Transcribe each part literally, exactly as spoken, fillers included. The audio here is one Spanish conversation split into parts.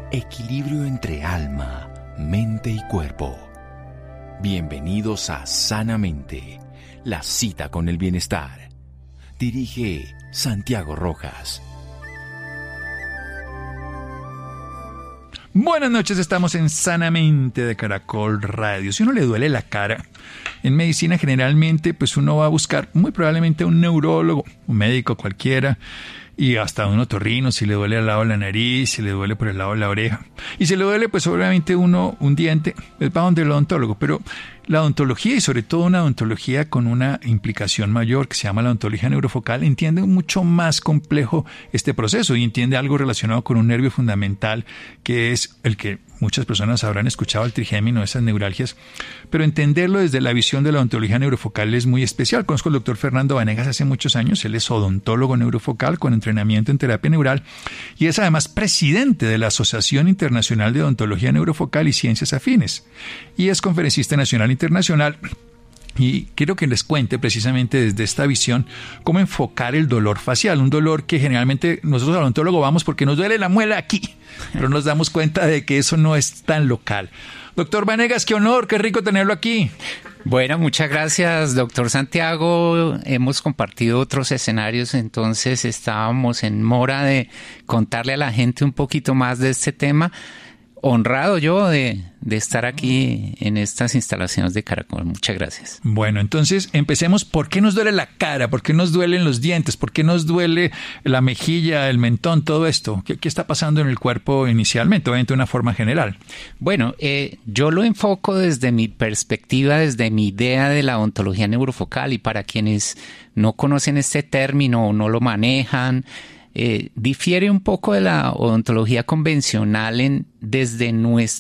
Equilibrio entre alma, mente y cuerpo. Bienvenidos a Sanamente, la cita con el bienestar. Dirige Santiago Rojas. Buenas noches, estamos en Sanamente de Caracol Radio. Si uno le duele la cara, en medicina generalmente pues uno va a buscar muy probablemente a un neurólogo, un médico cualquiera, y hasta un otorrino si le duele al lado de la nariz, si le duele por el lado de la oreja. Y si le duele pues obviamente uno un diente, pues va donde el odontólogo. Pero la odontología, y sobre todo una odontología con una implicación mayor que se llama la odontología neurofocal, entiende mucho más complejo este proceso y entiende algo relacionado con un nervio fundamental que es el que muchas personas habrán escuchado, el trigémino, esas neuralgias, pero entenderlo desde la visión de la odontología neurofocal es muy especial. Conozco al doctor Fernando Vanegas hace muchos años, él es odontólogo neurofocal con entrenamiento en terapia neural y es además presidente de la Asociación Internacional de Odontología Neurofocal y Ciencias Afines y es conferencista nacional e internacional. Y quiero que les cuente precisamente desde esta visión cómo enfocar el dolor facial, un dolor que generalmente nosotros al odontólogo vamos porque nos duele la muela aquí, pero nos damos cuenta de que eso no es tan local. Doctor Vanegas, qué honor, qué rico tenerlo aquí. Bueno, muchas gracias, doctor Santiago. Hemos compartido otros escenarios, entonces estábamos en mora de contarle a la gente un poquito más de este tema. Honrado yo de, de estar aquí en estas instalaciones de Caracol. Muchas gracias. Bueno, entonces empecemos. ¿Por qué nos duele la cara? ¿Por qué nos duelen los dientes? ¿Por qué nos duele la mejilla, el mentón, todo esto? ¿Qué, qué está pasando en el cuerpo inicialmente? Obviamente de una forma general. Bueno, eh, yo lo enfoco desde mi perspectiva, desde mi idea de la odontología neurofocal, y para quienes no conocen este término o no lo manejan, Eh, difiere un poco de la odontología convencional en, desde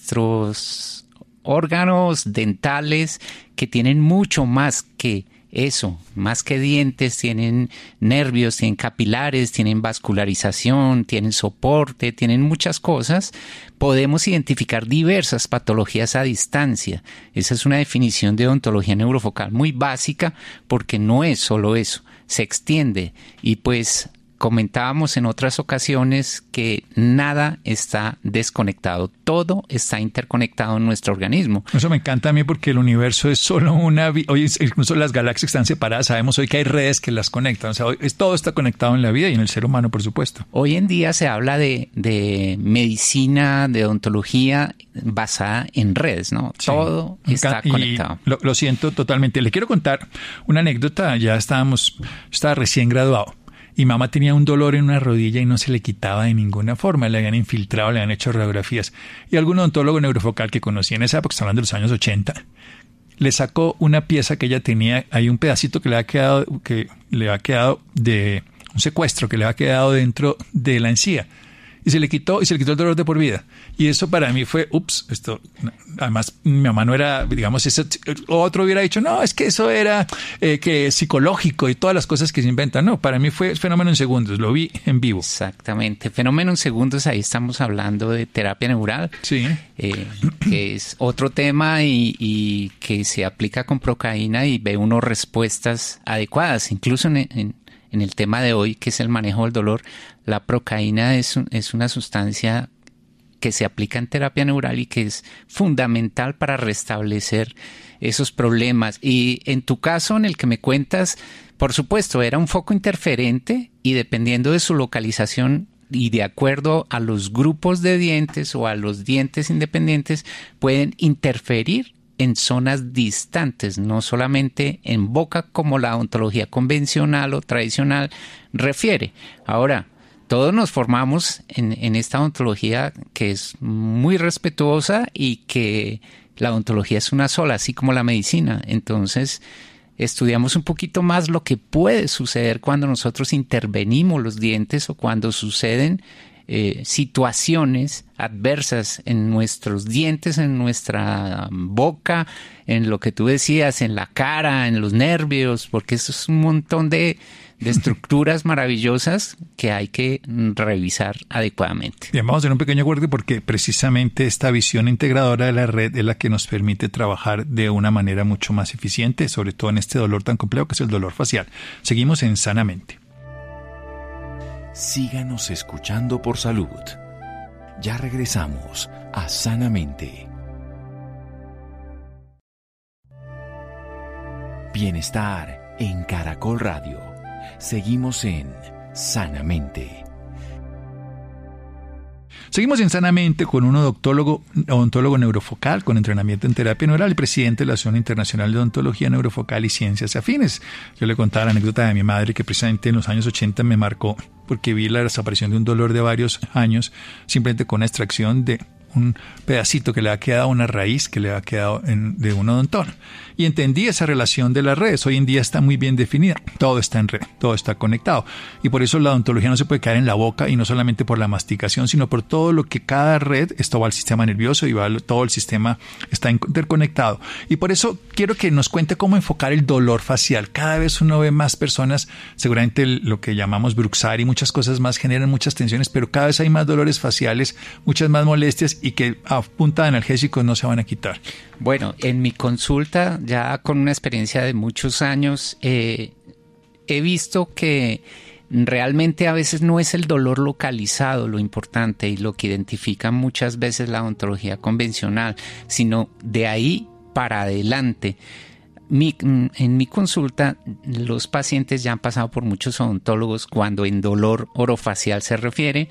nuestros órganos dentales que tienen mucho más que eso, más que dientes, tienen nervios, tienen capilares, tienen vascularización, tienen soporte, tienen muchas cosas. Podemos identificar diversas patologías a distancia. Esa es una definición de odontología neurofocal muy básica porque no es solo eso, se extiende y pues comentábamos en otras ocasiones que nada está desconectado, todo está interconectado en nuestro organismo. Eso me encanta a mí porque el universo es solo una... Vi- hoy incluso las galaxias están separadas, sabemos hoy que hay redes que las conectan, o sea, hoy es, todo está conectado en la vida y en el ser humano, por supuesto. Hoy en día se habla de, de medicina, de odontología basada en redes, ¿no? Sí. Todo está y conectado. Lo, lo siento totalmente. Le quiero contar una anécdota, ya estábamos, estaba recién graduado. Y mamá tenía un dolor en una rodilla y no se le quitaba de ninguna forma. Le habían infiltrado, le habían hecho radiografías. Y algún odontólogo neurofocal que conocí en esa época, está hablando de los años ochenta, le sacó una pieza que ella tenía, hay un pedacito que le ha quedado, que le ha quedado de un secuestro que le ha quedado dentro de la encía. Y se le quitó, y se le quitó el dolor de por vida. Y eso para mí fue, ups, esto, además mi mamá no era, digamos, ese, otro hubiera dicho, no, es que eso era eh, que psicológico y todas las cosas que se inventan. No, para mí fue fenómeno en segundos, lo vi en vivo. Exactamente, fenómeno en segundos, ahí estamos hablando de terapia neural, sí. eh, que es otro tema y, y que se aplica con procaína y ve uno respuestas adecuadas, incluso en, en En el tema de hoy, que es el manejo del dolor, la procaína es, un, es una sustancia que se aplica en terapia neural y que es fundamental para restablecer esos problemas. Y en tu caso, en el que me cuentas, por supuesto, era un foco interferente y dependiendo de su localización y de acuerdo a los grupos de dientes o a los dientes independientes, pueden interferir en zonas distantes, no solamente en boca como la odontología convencional o tradicional refiere. Ahora, todos nos formamos en, en esta odontología que es muy respetuosa y que la odontología es una sola, así como la medicina. Entonces, estudiamos un poquito más lo que puede suceder cuando nosotros intervenimos los dientes o cuando suceden Eh, situaciones adversas en nuestros dientes, en nuestra boca, en lo que tú decías, en la cara, en los nervios, porque eso es un montón de, de estructuras maravillosas que hay que revisar adecuadamente. Bien, vamos a hacer un pequeño acuerdo porque precisamente esta visión integradora de la red es la que nos permite trabajar de una manera mucho más eficiente, sobre todo en este dolor tan complejo que es el dolor facial. Seguimos en Sanamente. Síganos escuchando por salud. Ya regresamos a Sanamente. Bienestar en Caracol Radio. Seguimos en Sanamente. Seguimos en Sanamente con un odontólogo, odontólogo neurofocal con entrenamiento en terapia neural y presidente de la Asociación Internacional de Odontología Neurofocal y Ciencias Afines. Yo le contaba la anécdota de mi madre que precisamente en los años ochenta me marcó porque vi la desaparición de un dolor de varios años simplemente con una extracción de un pedacito que le ha quedado, una raíz que le ha quedado en, de un odontón. Y entendí esa relación de las redes. Hoy en día está muy bien definida. Todo está en red, todo está conectado. Y por eso la odontología no se puede caer en la boca, y no solamente por la masticación, sino por todo lo que cada red, esto va al sistema nervioso y va, todo el sistema está interconectado. Y por eso quiero que nos cuente cómo enfocar el dolor facial. Cada vez uno ve más personas, seguramente lo que llamamos bruxar y muchas cosas más generan muchas tensiones, pero cada vez hay más dolores faciales, muchas más molestias y que a punta de analgésicos no se van a quitar. Bueno, en mi consulta, ya con una experiencia de muchos años, eh, he visto que realmente a veces no es el dolor localizado lo importante y lo que identifica muchas veces la odontología convencional, sino de ahí para adelante. Mi, en mi consulta, los pacientes ya han pasado por muchos odontólogos cuando en dolor orofacial se refiere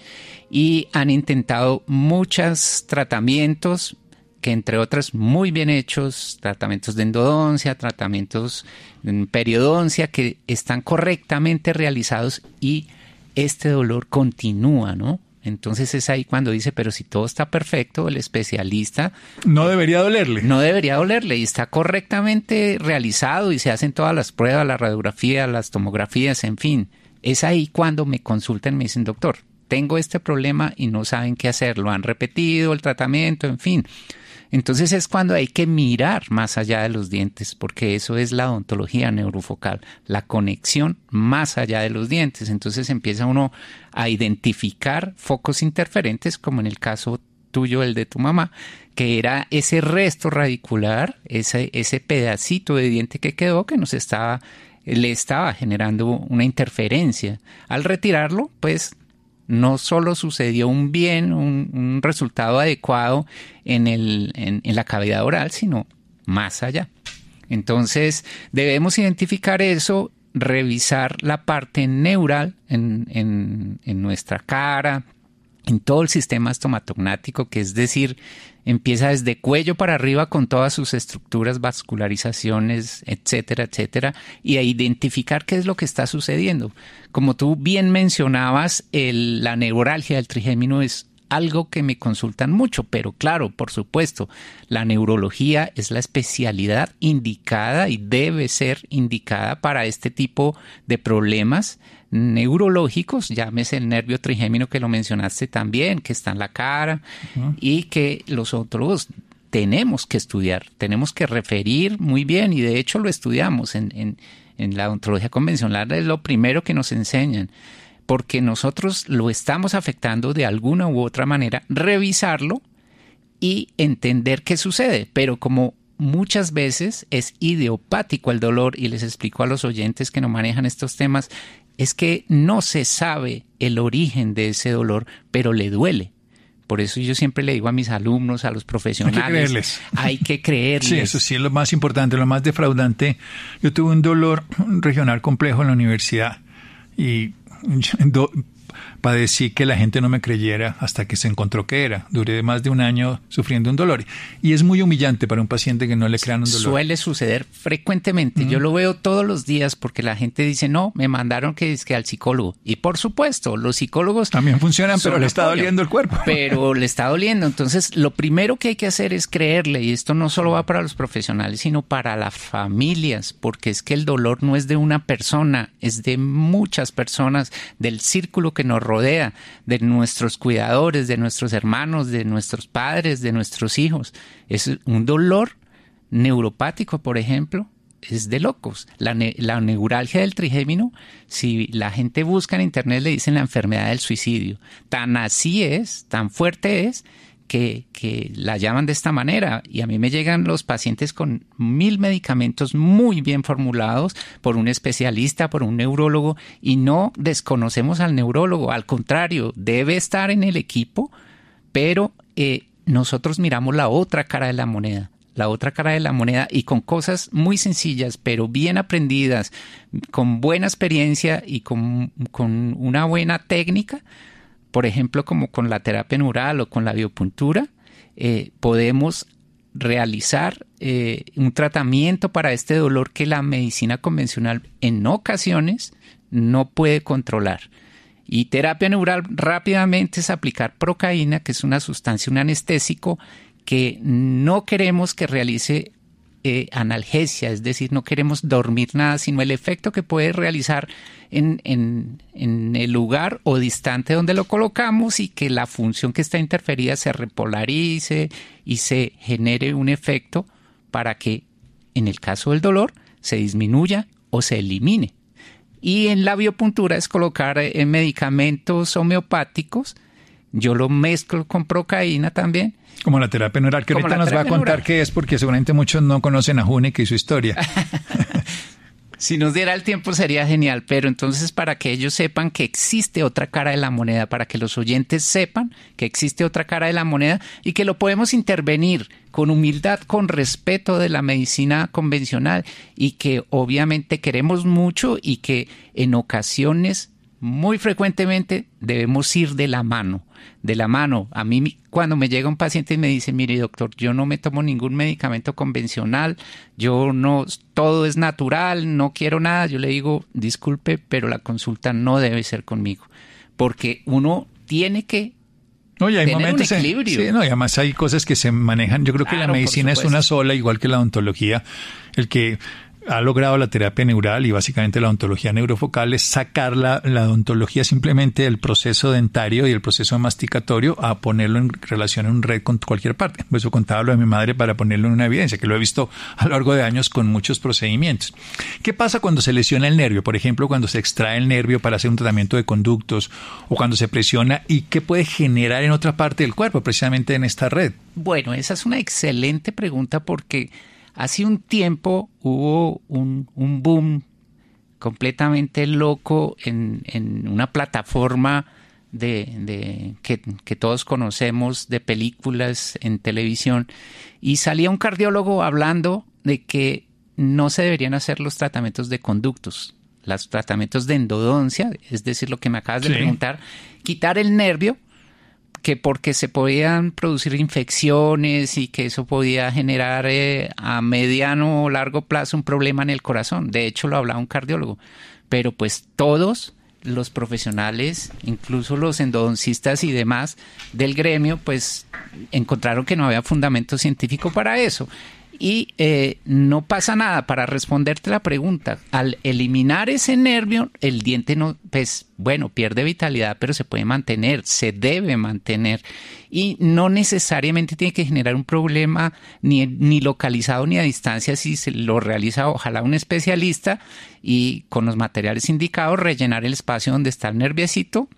y han intentado muchos tratamientos, que entre otras muy bien hechos, tratamientos de endodoncia, tratamientos de periodoncia que están correctamente realizados y este dolor continúa, ¿no? Entonces es ahí cuando dice, pero si todo está perfecto, el especialista... No debería dolerle. No debería dolerle y está correctamente realizado y se hacen todas las pruebas, la radiografía, las tomografías, en fin. Es ahí cuando me consultan y me dicen, doctor, tengo este problema y no saben qué hacer, lo han repetido, el tratamiento, en fin. Entonces es cuando hay que mirar más allá de los dientes, porque eso es la odontología neurofocal, la conexión más allá de los dientes. Entonces empieza uno a identificar focos interferentes, como en el caso tuyo, el de tu mamá, que era ese resto radicular, ese, ese pedacito de diente que quedó que nos estaba, le estaba generando una interferencia. Al retirarlo, pues no solo sucedió un bien, un, un resultado adecuado en, el, en, en la cavidad oral, sino más allá. Entonces, debemos identificar eso, revisar la parte neural en, en, en nuestra cara, en todo el sistema estomatognático, que es decir, empieza desde cuello para arriba con todas sus estructuras, vascularizaciones, etcétera, etcétera, y a identificar qué es lo que está sucediendo. Como tú bien mencionabas, el, la neuralgia del trigémino es algo que me consultan mucho, pero claro, por supuesto, la neurología es la especialidad indicada y debe ser indicada para este tipo de problemas neurológicos, llámese el nervio trigémino que lo mencionaste también, que está en la cara, uh-huh. y que los odontólogos tenemos que estudiar, tenemos que referir muy bien, y de hecho lo estudiamos en, en, en la odontología convencional, es lo primero que nos enseñan, porque nosotros lo estamos afectando de alguna u otra manera, revisarlo y entender qué sucede, pero como muchas veces es idiopático el dolor, y les explico a los oyentes que no manejan estos temas, es que no se sabe el origen de ese dolor, pero le duele. Por eso yo siempre le digo a mis alumnos, a los profesionales, hay que creerles. Hay que creerles. Sí, eso sí es lo más importante, lo más defraudante. Yo tuve un dolor regional complejo en la universidad y do, padecí que la gente no me creyera hasta que se encontró que era. Duré más de un año sufriendo un dolor. Y es muy humillante para un paciente que no le crean un dolor. Suele suceder frecuentemente. Mm. Yo lo veo todos los días porque la gente dice, no, me mandaron que, que al psicólogo. Y por supuesto, los psicólogos también funcionan, pero le está apoyo, doliendo el cuerpo. Pero le está doliendo. Entonces, lo primero que hay que hacer es creerle. Y esto no solo va para los profesionales, sino para las familias. Porque es que el dolor no es de una persona, es de muchas personas, del círculo que nos rodea, de nuestros cuidadores, de nuestros hermanos, de nuestros padres, de nuestros hijos. Es un dolor neuropático, por ejemplo, es de locos. La, ne- la neuralgia del trigémino, si la gente busca en internet, le dicen la enfermedad del suicidio. Tan así es, tan fuerte es, que, que la llaman de esta manera. Y a mí me llegan los pacientes con mil medicamentos muy bien formulados por un especialista, por un neurólogo, y no desconocemos al neurólogo. Al contrario, debe estar en el equipo, pero eh, nosotros miramos la otra cara de la moneda. La otra cara de la moneda y con cosas muy sencillas, pero bien aprendidas, con buena experiencia y con, con una buena técnica, por ejemplo, como con la terapia neural o con la biopuntura, eh, podemos realizar eh, un tratamiento para este dolor que la medicina convencional en ocasiones no puede controlar. Y terapia neural rápidamente es aplicar procaína, que es una sustancia, un anestésico, que no queremos que realice eh, analgesia, es decir, no queremos dormir nada, sino el efecto que puede realizar en, en, en el lugar o distante donde lo colocamos y que la función que está interferida se repolarice y se genere un efecto para que, en el caso del dolor, se disminuya o se elimine. Y en la biopuntura es colocar eh, medicamentos homeopáticos. Yo lo mezclo con procaína también. Como la terapia neural, que ahorita nos va a contar qué es, porque seguramente muchos no conocen a Hunek y su historia. Si nos diera el tiempo sería genial, pero entonces para que ellos sepan que existe otra cara de la moneda, para que los oyentes sepan que existe otra cara de la moneda y que lo podemos intervenir con humildad, con respeto de la medicina convencional y que obviamente queremos mucho y que en ocasiones, muy frecuentemente, debemos ir de la mano. De la mano. A mí cuando me llega un paciente y me dice, mire doctor, yo no me tomo ningún medicamento convencional, yo no, todo es natural, no quiero nada, yo le digo, disculpe, pero la consulta no debe ser conmigo, porque uno tiene que no, y hay tener momentos un equilibrio. En, sí, no, y además hay cosas que se manejan, yo creo que claro, la medicina es una sola, igual que la odontología, el que ha logrado la terapia neural y básicamente la odontología neurofocal es sacar la, la odontología simplemente del proceso dentario y el proceso masticatorio a ponerlo en relación en red con cualquier parte. Por eso contaba lo de mi madre para ponerlo en una evidencia, que lo he visto a lo largo de años con muchos procedimientos. ¿Qué pasa cuando se lesiona el nervio? Por ejemplo, cuando se extrae el nervio para hacer un tratamiento de conductos o cuando se presiona, ¿y qué puede generar en otra parte del cuerpo, precisamente en esta red? Bueno, esa es una excelente pregunta porque hace un tiempo hubo un, un boom completamente loco en, en una plataforma de, de que, que todos conocemos de películas en televisión y salía un cardiólogo hablando de que no se deberían hacer los tratamientos de conductos, los tratamientos de endodoncia, es decir, lo que me acabas de sí. preguntar, quitar el nervio, que porque se podían producir infecciones y que eso podía generar eh, a mediano o largo plazo un problema en el corazón. De hecho, lo hablaba un cardiólogo. Pero pues todos los profesionales, incluso los endodoncistas y demás del gremio, pues encontraron que no había fundamento científico para eso. Y eh, no pasa nada. Para responderte la pregunta, al eliminar ese nervio, el diente no, pues bueno, pierde vitalidad, pero se puede mantener, se debe mantener y no necesariamente tiene que generar un problema ni, ni localizado ni a distancia si se lo realiza ojalá un especialista y con los materiales indicados rellenar el espacio donde está el nerviecito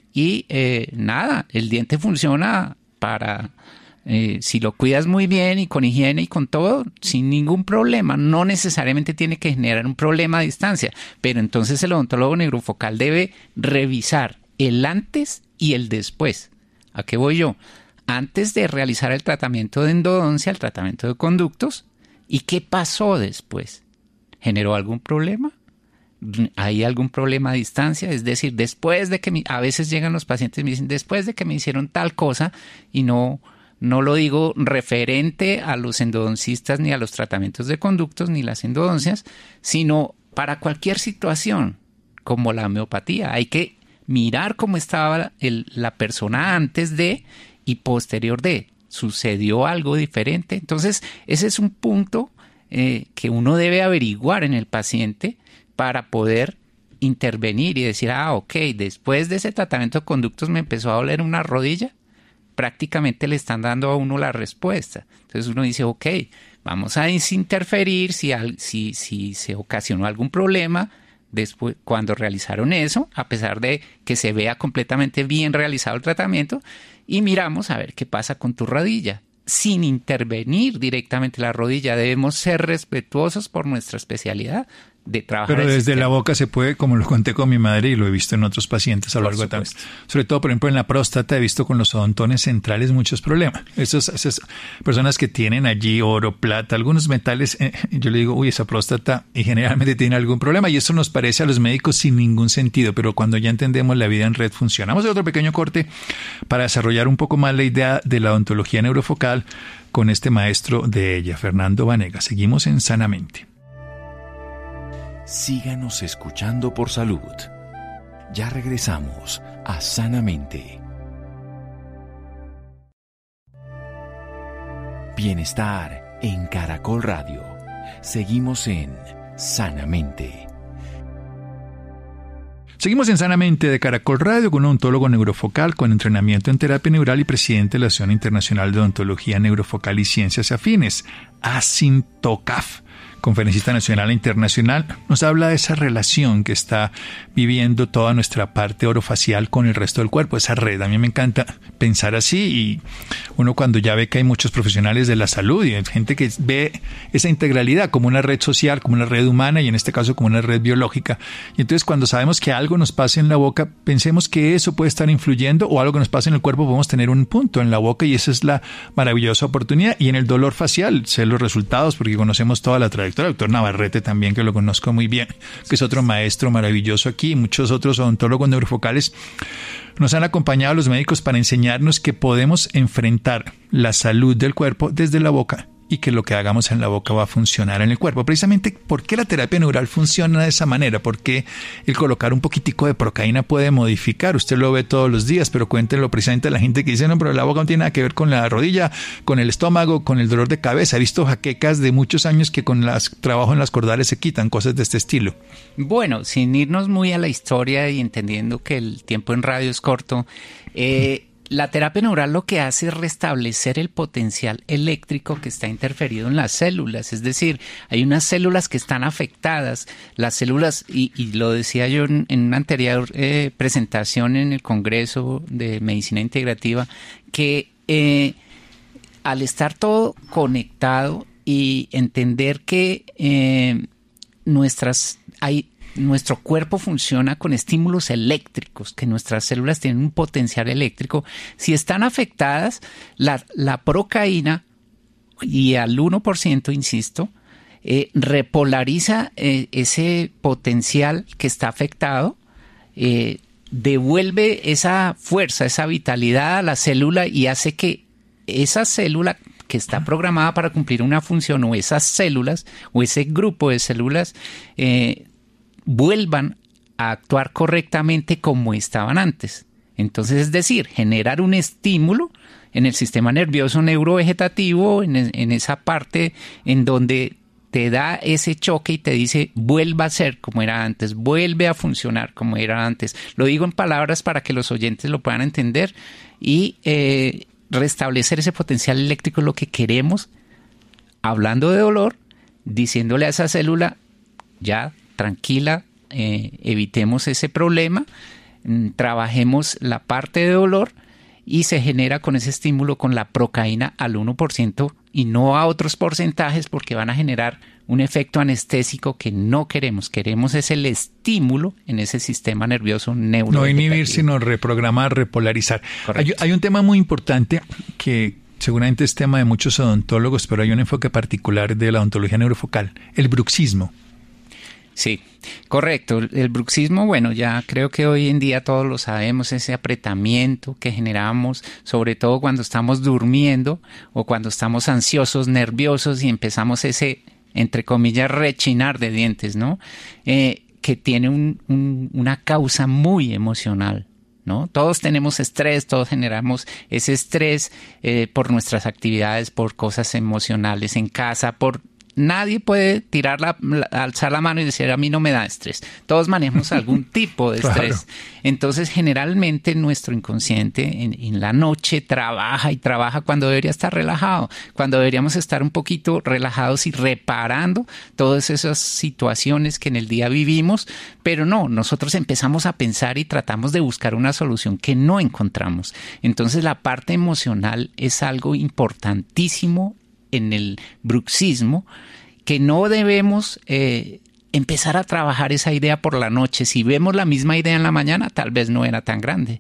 y eh, nada, el diente funciona para... Eh, si lo cuidas muy bien y con higiene y con todo, sin ningún problema, no necesariamente tiene que generar un problema a distancia, pero entonces el odontólogo neurofocal debe revisar el antes y el después. ¿A qué voy yo? Antes de realizar el tratamiento de endodoncia, el tratamiento de conductos, ¿y qué pasó después? ¿Generó algún problema? ¿Hay algún problema a distancia? Es decir, después de que mi, a veces llegan los pacientes y me dicen, después de que me hicieron tal cosa y no... No lo digo referente a los endodoncistas ni a los tratamientos de conductos ni las endodoncias, sino para cualquier situación como la homeopatía. Hay que mirar cómo estaba el, la persona antes de y posterior de. ¿Sucedió algo diferente? Entonces, ese es un punto eh, que uno debe averiguar en el paciente para poder intervenir y decir, ah, ok, después de ese tratamiento de conductos me empezó a doler una rodilla. Prácticamente le están dando a uno la respuesta. Entonces uno dice, ok, vamos a interferir si, si, si se ocasionó algún problema después cuando realizaron eso, a pesar de que se vea completamente bien realizado el tratamiento, y miramos a ver qué pasa con tu rodilla. Sin intervenir directamente la rodilla, debemos ser respetuosos por nuestra especialidad, de trabajar. Pero desde sistema. la boca se puede, como lo conté con mi madre y lo he visto en otros pacientes a lo largo de tanto. Sobre todo, por ejemplo, en la próstata he visto con los odontones centrales muchos problemas. Esas, esas personas que tienen allí oro, plata, algunos metales, eh, yo le digo, uy, esa próstata y generalmente tiene algún problema y eso nos parece a los médicos sin ningún sentido, pero cuando ya entendemos la vida en red funciona. Vamos a hacer otro pequeño corte para desarrollar un poco más la idea de la odontología neurofocal con este maestro de ella, Fernando Vanegas. Seguimos en Sanamente. Síganos escuchando por salud. Ya regresamos a Sanamente. Bienestar en Caracol Radio. Seguimos en Sanamente. Seguimos en Sanamente de Caracol Radio con un odontólogo neurofocal con entrenamiento en terapia neural y presidente de la Asociación Internacional de Odontología Neurofocal y Ciencias Afines, ASINTOCAF. Conferencista nacional e internacional, nos habla de esa relación que está viviendo toda nuestra parte orofacial con el resto del cuerpo, esa red. A mí me encanta pensar así y uno cuando ya ve que hay muchos profesionales de la salud y hay gente que ve esa integralidad como una red social, como una red humana y en este caso como una red biológica. Y entonces cuando sabemos que algo nos pasa en la boca, pensemos que eso puede estar influyendo o algo que nos pasa en el cuerpo, podemos tener un punto en la boca y esa es la maravillosa oportunidad. Y en el dolor facial, sé los resultados porque conocemos toda la trayectoria. El doctor Navarrete también, que lo conozco muy bien, que es otro maestro maravilloso aquí, muchos otros odontólogos neurofocales nos han acompañado a los médicos para enseñarnos que podemos enfrentar la salud del cuerpo desde la boca y que lo que hagamos en la boca va a funcionar en el cuerpo. Precisamente, ¿por qué la terapia neural funciona de esa manera? ¿Por qué el colocar un poquitico de procaína puede modificar? Usted lo ve todos los días, pero cuéntenlo precisamente a la gente que dice, no, pero la boca no tiene nada que ver con la rodilla, con el estómago, con el dolor de cabeza. He visto jaquecas de muchos años que con las trabajo en las cordales se quitan, cosas de este estilo. Bueno, sin irnos muy a la historia y entendiendo que el tiempo en radio es corto, eh... la terapia neural lo que hace es restablecer el potencial eléctrico que está interferido en las células, es decir, hay unas células que están afectadas, las células, y, y lo decía yo en, en una anterior eh, presentación en el Congreso de Medicina Integrativa, que eh, al estar todo conectado y entender que eh, nuestras hay nuestro cuerpo funciona con estímulos eléctricos, que nuestras células tienen un potencial eléctrico. Si están afectadas, la, la procaína, y al uno por ciento, insisto, eh, repolariza eh, ese potencial que está afectado, eh, devuelve esa fuerza, esa vitalidad a la célula y hace que esa célula que está programada para cumplir una función, o esas células, o ese grupo de células, eh, vuelvan a actuar correctamente como estaban antes. Entonces, es decir, generar un estímulo en el sistema nervioso neurovegetativo, en, en esa parte en donde te da ese choque y te dice, vuelva a ser como era antes, vuelve a funcionar como era antes. Lo digo en palabras para que los oyentes lo puedan entender y eh, restablecer ese potencial eléctrico es lo que queremos, hablando de dolor, diciéndole a esa célula, ya, tranquila, eh, evitemos ese problema, mm, trabajemos la parte de dolor y se genera con ese estímulo con la procaína al uno por ciento y no a otros porcentajes porque van a generar un efecto anestésico que no queremos. Queremos es el estímulo en ese sistema nervioso neurovegetativo. No inhibir, sino reprogramar, repolarizar. Hay, hay un tema muy importante que seguramente es tema de muchos odontólogos, pero hay un enfoque particular de la odontología neurofocal, el bruxismo. Sí, correcto. El bruxismo, bueno, ya creo que hoy en día todos lo sabemos, ese apretamiento que generamos, sobre todo cuando estamos durmiendo o cuando estamos ansiosos, nerviosos y empezamos ese, entre comillas, rechinar de dientes, ¿no? Eh, que tiene un, un, una causa muy emocional, ¿no? Todos tenemos estrés, todos generamos ese estrés eh, por nuestras actividades, por cosas emocionales en casa, por... Nadie puede tirar la, la, alzar la mano y decir a mí no me da estrés. Todos manejamos algún tipo de estrés. Claro. Entonces, generalmente nuestro inconsciente en, en la noche trabaja y trabaja cuando debería estar relajado, cuando deberíamos estar un poquito relajados y reparando todas esas situaciones que en el día vivimos, pero no, nosotros empezamos a pensar y tratamos de buscar una solución que no encontramos. Entonces, la parte emocional es algo importantísimo en el bruxismo que no debemos eh, empezar a trabajar esa idea por la noche. Si vemos la misma idea en la mañana, tal vez no era tan grande.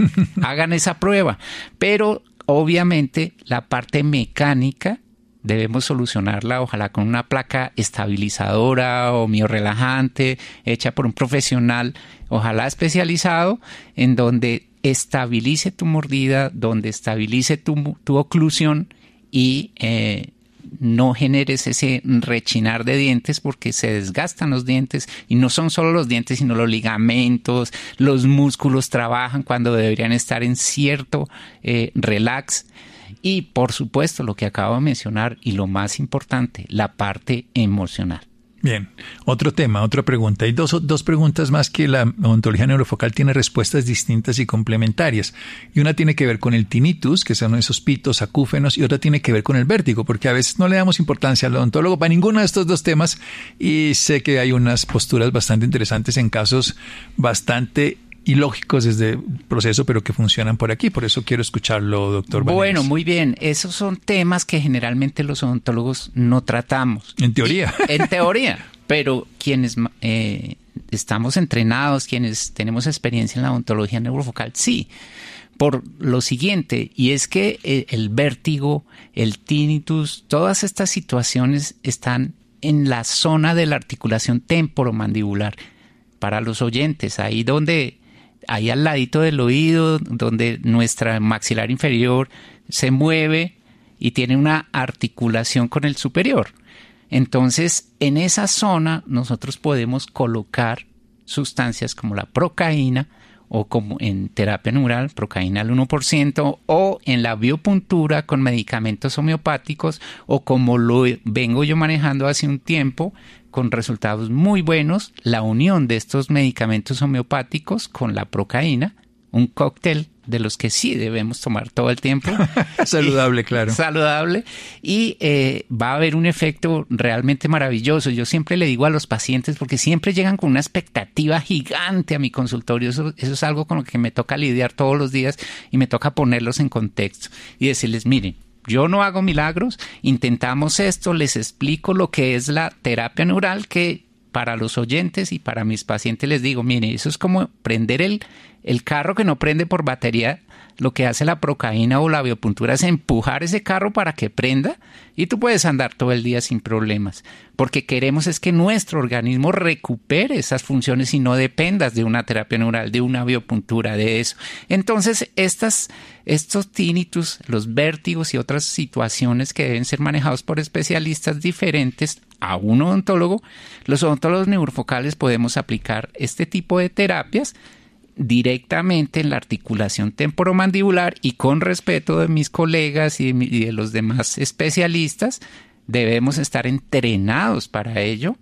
Hagan esa prueba. Pero obviamente la parte mecánica debemos solucionarla, ojalá con una placa estabilizadora o miorrelajante hecha por un profesional, ojalá especializado, en donde estabilice tu mordida, donde estabilice tu, tu oclusión y eh, no generes ese rechinar de dientes, porque se desgastan los dientes, y no son solo los dientes, sino los ligamentos, los músculos trabajan cuando deberían estar en cierto eh, relax. Y por supuesto lo que acabo de mencionar, y lo más importante, la parte emocional. Bien, otro tema, otra pregunta. Hay dos, dos preguntas más que la odontología neurofocal tiene respuestas distintas y complementarias. Y una tiene que ver con el tinnitus, que son esos pitos, acúfenos, y otra tiene que ver con el vértigo, porque a veces no le damos importancia al odontólogo para ninguno de estos dos temas, y sé que hay unas posturas bastante interesantes en casos bastante ilógicos desde el proceso, pero que funcionan por aquí. Por eso quiero escucharlo, doctor Vanegas. Bueno, muy bien. Esos son temas que generalmente los odontólogos no tratamos. En teoría. Y, en teoría. Pero quienes eh, estamos entrenados, quienes tenemos experiencia en la odontología neurofocal, sí. Por lo siguiente, y es que eh, el vértigo, el tinnitus, todas estas situaciones están en la zona de la articulación temporomandibular. Para los oyentes, ahí donde... ahí al ladito del oído, donde nuestra maxilar inferior se mueve y tiene una articulación con el superior. Entonces, en esa zona nosotros podemos colocar sustancias como la procaína, o como en terapia neural, procaína al uno por ciento, o en la biopuntura con medicamentos homeopáticos, o como lo vengo yo manejando hace un tiempo, con resultados muy buenos, la unión de estos medicamentos homeopáticos con la procaína, un cóctel de los que sí debemos tomar todo el tiempo. Saludable, y, claro. Saludable, y eh, va a haber un efecto realmente maravilloso. Yo siempre le digo a los pacientes, porque siempre llegan con una expectativa gigante a mi consultorio, eso, eso es algo con lo que me toca lidiar todos los días, y me toca ponerlos en contexto y decirles, miren, yo no hago milagros, intentamos esto, les explico lo que es la terapia neural, que para los oyentes y para mis pacientes les digo, mire, eso es como prender el, el carro que no prende por batería. Lo que hace la procaína o la biopuntura es empujar ese carro para que prenda, y tú puedes andar todo el día sin problemas, porque queremos es que nuestro organismo recupere esas funciones y no dependas de una terapia neural, de una biopuntura, de eso. Entonces, estas, estos tinnitus, los vértigos y otras situaciones que deben ser manejados por especialistas diferentes a un odontólogo, los odontólogos neurofocales podemos aplicar este tipo de terapias directamente en la articulación temporomandibular, y con respeto de mis colegas y de los demás especialistas, debemos estar entrenados para ello.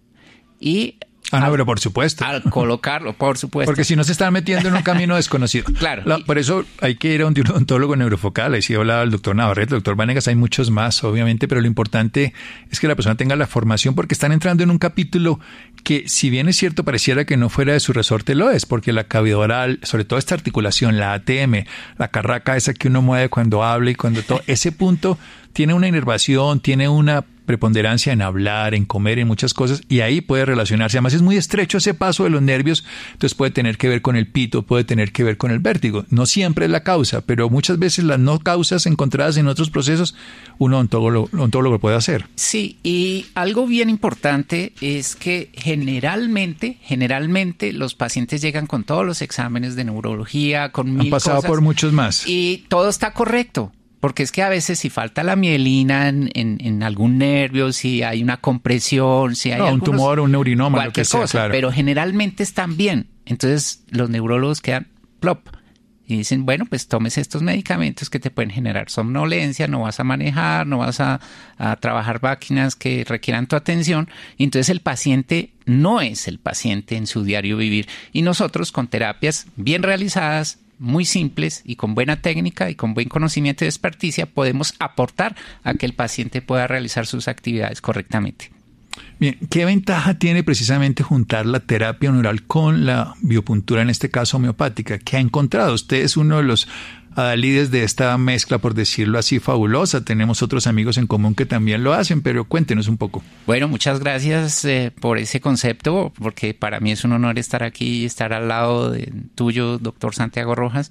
Y Ah, no, al, pero por supuesto. Al colocarlo, por supuesto. Porque si no se están metiendo en un camino desconocido. Claro. La, por eso hay que ir a un odontólogo neurofocal. Ahí sí hablaba el doctor Navarrete, el doctor Vanegas, hay muchos más, obviamente, pero lo importante es que la persona tenga la formación, porque están entrando en un capítulo que, si bien es cierto, pareciera que no fuera de su resorte, lo es, porque la cavidad oral, sobre todo esta articulación, la A T M, la carraca esa que uno mueve cuando habla y cuando todo, ese punto tiene una inervación, tiene una preponderancia en hablar, en comer, en muchas cosas, y ahí puede relacionarse. Además es muy estrecho ese paso de los nervios, entonces puede tener que ver con el pito, puede tener que ver con el vértigo. No siempre es la causa, pero muchas veces las no causas encontradas en otros procesos, un odontólogo, odontólogo lo puede hacer. Sí, y algo bien importante es que generalmente, generalmente los pacientes llegan con todos los exámenes de neurología, con mil Han pasado cosas, por muchos más. Y todo está correcto. Porque es que a veces si falta la mielina en, en, en algún nervio, si hay una compresión, si hay no, algunos, un tumor, un neurinoma, lo que sea, cosa, claro. Pero generalmente están bien. Entonces los neurólogos quedan plop y dicen, bueno, pues tomes estos medicamentos que te pueden generar somnolencia, no vas a manejar, no vas a, a trabajar máquinas que requieran tu atención. Y entonces el paciente no es el paciente en su diario vivir. Y nosotros, con terapias bien realizadas, muy simples y con buena técnica y con buen conocimiento de experticia, podemos aportar a que el paciente pueda realizar sus actividades correctamente. Bien, ¿qué ventaja tiene precisamente juntar la terapia neural con la biopuntura, en este caso homeopática? ¿Qué ha encontrado? Usted es uno de los adalides de esta mezcla, por decirlo así, fabulosa. Tenemos otros amigos en común que también lo hacen, pero cuéntenos un poco. Bueno, muchas gracias eh, por ese concepto, porque para mí es un honor estar aquí y estar al lado de tuyo, doctor Santiago Rojas,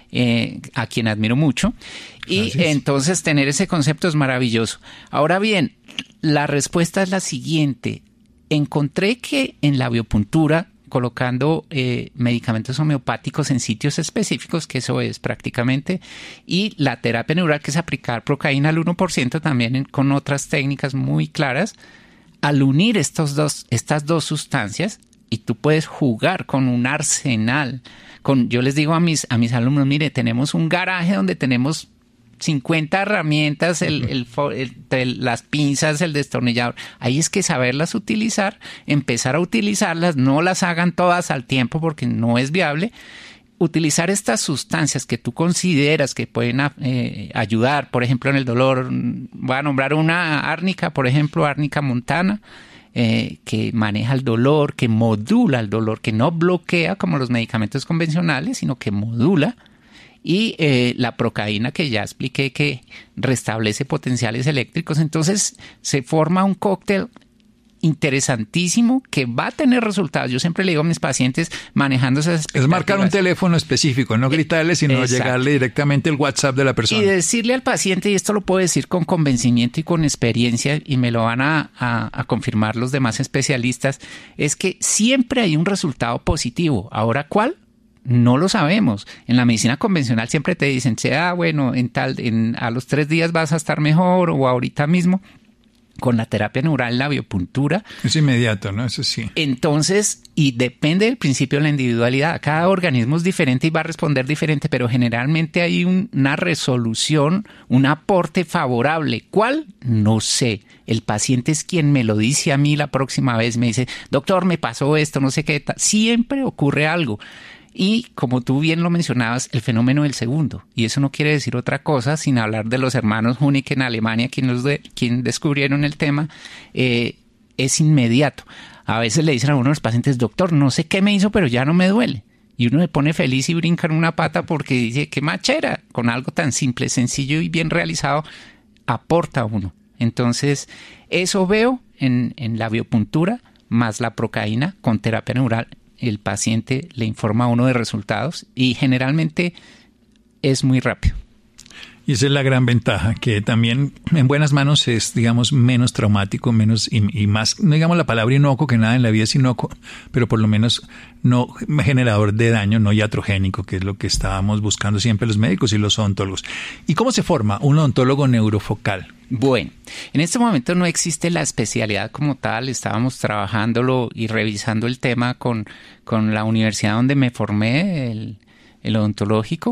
eh, a quien admiro mucho. Y gracias. Entonces tener ese concepto es maravilloso. Ahora bien, la respuesta es la siguiente. Encontré que en la biopuntura, colocando eh, medicamentos homeopáticos en sitios específicos, que eso es prácticamente, y la terapia neural, que es aplicar procaína al uno por ciento también en, con otras técnicas muy claras, al unir estos dos, estas dos sustancias, y tú puedes jugar con un arsenal. Con, yo les digo a mis, a mis alumnos, mire, tenemos un garaje donde tenemos cincuenta herramientas, el, el, el, el, las pinzas, el destornillador. Ahí es que saberlas utilizar, empezar a utilizarlas, no las hagan todas al tiempo porque no es viable. Utilizar estas sustancias que tú consideras que pueden eh, ayudar, por ejemplo, en el dolor. Voy a nombrar una árnica, por ejemplo, árnica montana, eh, que maneja el dolor, que modula el dolor, que no bloquea como los medicamentos convencionales, sino que modula. Y eh, la procaína, que ya expliqué que restablece potenciales eléctricos. Entonces se forma un cóctel interesantísimo que va a tener resultados. Yo siempre le digo a mis pacientes manejando esas expectativas. Es marcar un teléfono específico, no gritarle, sino Exacto. llegarle directamente el WhatsApp de la persona. Y decirle al paciente, y esto lo puedo decir con convencimiento y con experiencia, y me lo van a, a, a confirmar los demás especialistas, es que siempre hay un resultado positivo. ¿Ahora cuál? No lo sabemos. En la medicina convencional siempre te dicen, ah, bueno, en tal, en, a los tres días vas a estar mejor o ahorita mismo. Con la terapia neural, la biopuntura. Es inmediato, ¿no? Eso sí. Entonces, y depende del principio de la individualidad. Cada organismo es diferente y va a responder diferente, pero generalmente hay un, una resolución, un aporte favorable. ¿Cuál? No sé. El paciente es quien me lo dice a mí la próxima vez. Me dice, doctor, me pasó esto, no sé qué. Siempre ocurre algo. Y como tú bien lo mencionabas, el fenómeno del segundo. Y eso no quiere decir otra cosa sin hablar de los hermanos Hunick en Alemania, quien, los de, quien descubrieron el tema, eh, es inmediato. A veces le dicen a uno de los pacientes, doctor, no sé qué me hizo, pero ya no me duele. Y uno se pone feliz y brinca en una pata porque dice, qué machera, con algo tan simple, sencillo y bien realizado, aporta a uno. Entonces, eso veo en, en la biopuntura, más la procaína con terapia neural. El paciente le informa a uno de resultados y generalmente es muy rápido. Y esa es la gran ventaja, que también en buenas manos es, digamos, menos traumático, menos y, y más, no digamos la palabra inocuo, que nada en la vida es inocuo, pero por lo menos no generador de daño, no iatrogénico, que es lo que estábamos buscando siempre los médicos y los odontólogos. ¿Y cómo se forma un odontólogo neurofocal? Bueno, en este momento no existe la especialidad como tal. Estábamos trabajándolo y revisando el tema con, con la universidad donde me formé, el, el odontológico,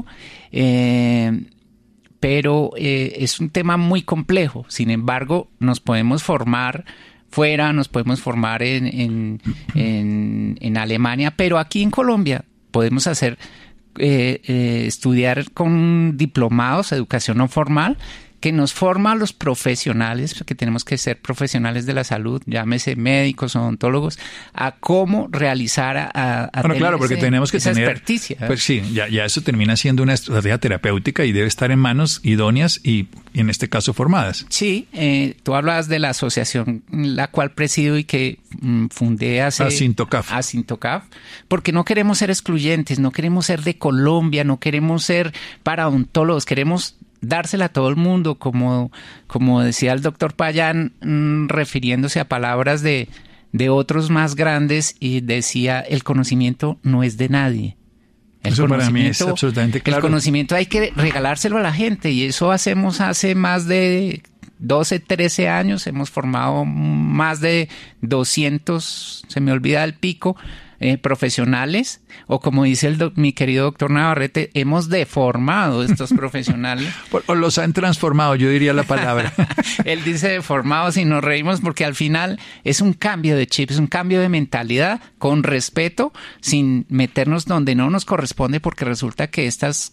eh, pero eh, es un tema muy complejo. Sin embargo, nos podemos formar fuera, nos podemos formar en, en, en, en Alemania, pero aquí en Colombia podemos hacer eh, eh, estudiar con diplomados, educación no formal, que nos forma a los profesionales, porque tenemos que ser profesionales de la salud, llámese médicos, odontólogos, a cómo realizar a, a bueno, claro, porque ese, tenemos que esa tener experticia. Pues sí, ya, ya eso termina siendo una estrategia terapéutica y debe estar en manos idóneas y, y en este caso formadas. Sí, eh, tú hablabas de la asociación la cual presido y que mm, fundé hace... Asintocaf. Asintocaf, porque no queremos ser excluyentes, no queremos ser de Colombia, no queremos ser para odontólogos, queremos dársela a todo el mundo, como, como decía el doctor Payán, mmm, refiriéndose a palabras de, de otros más grandes, y decía, el conocimiento no es de nadie. El eso para mí es absolutamente claro. El conocimiento hay que regalárselo a la gente, y eso hacemos hace más de doce, trece años. Hemos formado más de doscientos, se me olvida el pico, Eh, profesionales, o como dice el do, mi querido doctor Navarrete, hemos deformado estos profesionales. O los han transformado, yo diría la palabra. Él dice deformados y nos reímos porque al final es un cambio de chip, es un cambio de mentalidad con respeto, sin meternos donde no nos corresponde, porque resulta que estas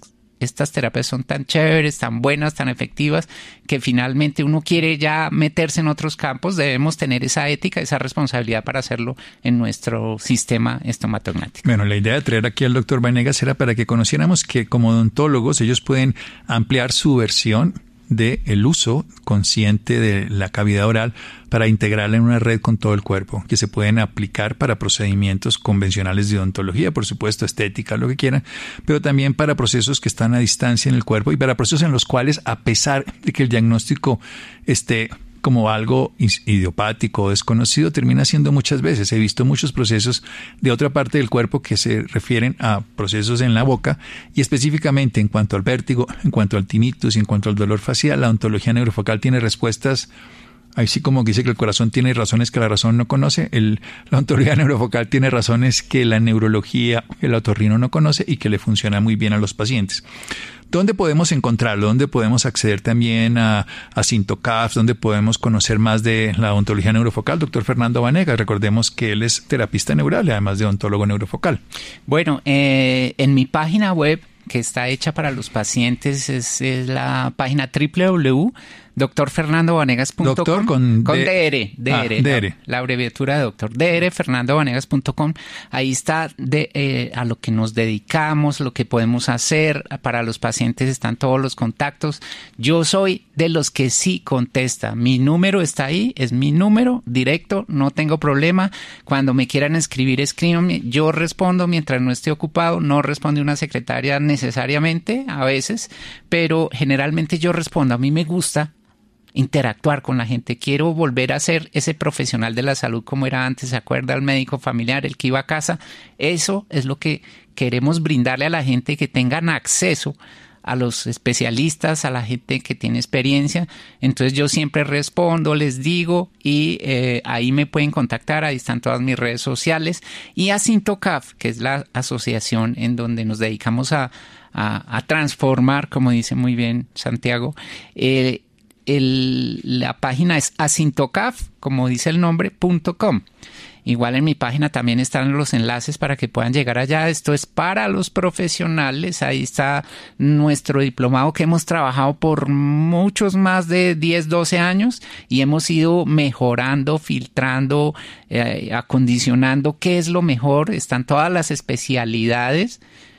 estas terapias son tan chéveres, tan buenas, tan efectivas, que finalmente uno quiere ya meterse en otros campos, debemos tener esa ética, esa responsabilidad para hacerlo en nuestro sistema estomatognático. Bueno, la idea de traer aquí al doctor Vanegas era para que conociéramos que como odontólogos ellos pueden ampliar su versión del uso consciente de la cavidad oral para integrarla en una red con todo el cuerpo, que se pueden aplicar para procedimientos convencionales de odontología, por supuesto, estética, lo que quieran, pero también para procesos que están a distancia en el cuerpo y para procesos en los cuales, a pesar de que el diagnóstico esté como algo idiopático o desconocido, termina siendo muchas veces. He visto muchos procesos de otra parte del cuerpo que se refieren a procesos en la boca y específicamente en cuanto al vértigo, en cuanto al tinnitus y en cuanto al dolor facial, la odontología neurofocal tiene respuestas. Ahí sí como que dice que el corazón tiene razones que la razón no conoce, el, la odontología neurofocal tiene razones que la neurología, el otorrino no conoce y que le funciona muy bien a los pacientes. ¿Dónde podemos encontrarlo? ¿Dónde podemos acceder también a, a Sintocaf? ¿Dónde podemos conocer más de la odontología neurofocal? Doctor Fernando Vanegas, recordemos que él es terapista neural y además de odontólogo neurofocal. Bueno, eh, en mi página web, que está hecha para los pacientes, es, es la página doble u doble u doble u punto doctor fernando vanegas punto com. Doctor con, con D- D R, D R, ah, D R. La, la abreviatura de doctor, D R fernando vanegas punto com. Ahí está de, eh, a lo que nos dedicamos, lo que podemos hacer. Para los pacientes están todos los contactos. Yo soy de los que sí contesta. Mi número está ahí, es mi número directo, no tengo problema. Cuando me quieran escribir, escríbanme. Yo respondo mientras no esté ocupado. No responde una secretaria necesariamente, a veces, pero generalmente yo respondo. A mí me gusta interactuar con la gente. Quiero volver a ser ese profesional de la salud como era antes. ¿Se acuerda? El médico familiar, el que iba a casa. Eso es lo que queremos brindarle a la gente, que tengan acceso a los especialistas, a la gente que tiene experiencia. Entonces yo siempre respondo, les digo y eh, ahí me pueden contactar. Ahí están todas mis redes sociales. Y a Sintocaf, que es la asociación en donde nos dedicamos a, a, a transformar, como dice muy bien Santiago, eh, El, la página es asintocaf, como dice el nombre, punto com. Igual en mi página también están los enlaces para que puedan llegar allá. Esto es para los profesionales. Ahí está nuestro diplomado que hemos trabajado por muchos más de diez, doce años y hemos ido mejorando, filtrando, eh, acondicionando qué es lo mejor. Están todas las especialidades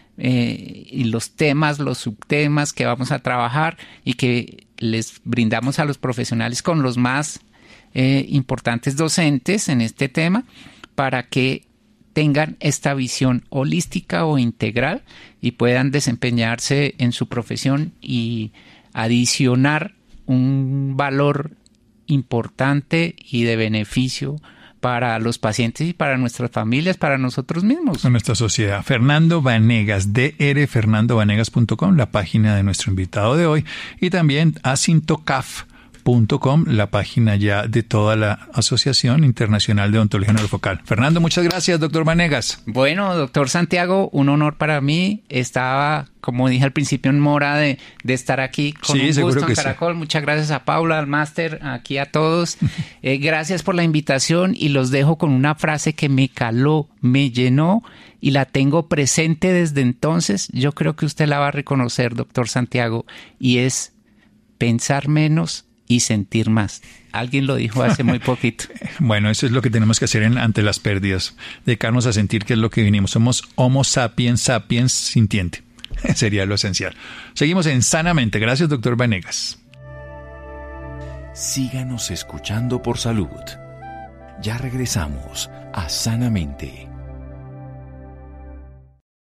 eh, y los temas, los subtemas que vamos a trabajar y que les brindamos a los profesionales con los más eh, importantes docentes en este tema para que tengan esta visión holística o integral y puedan desempeñarse en su profesión y adicionar un valor importante y de beneficio para los pacientes y para nuestras familias, para nosotros mismos. En nuestra sociedad. Fernando Vanegas, D R fernando vanegas punto com, la página de nuestro invitado de hoy, y también asintocaf punto com, la página ya de toda la Asociación Internacional de Odontología Neurofocal. Fernando, muchas gracias, doctor Vanegas. Bueno, doctor Santiago, un honor para mí. Estaba, como dije al principio, en mora de, de estar aquí con sí, un gusto en sí. Caracol. Muchas gracias a Paula, al máster, aquí a todos. Eh, gracias por la invitación y los dejo con una frase que me caló, me llenó y la tengo presente desde entonces. Yo creo que usted la va a reconocer, doctor Santiago, y es pensar menos y sentir más. Alguien lo dijo hace muy poquito. Bueno, eso es lo que tenemos que hacer en, ante las pérdidas. Dedicarnos a sentir que es lo que vinimos. Somos Homo sapiens sapiens sintiente. Sería lo esencial. Seguimos en Sanamente. Gracias, doctor Vanegas. Síganos escuchando por salud. Ya regresamos a Sanamente.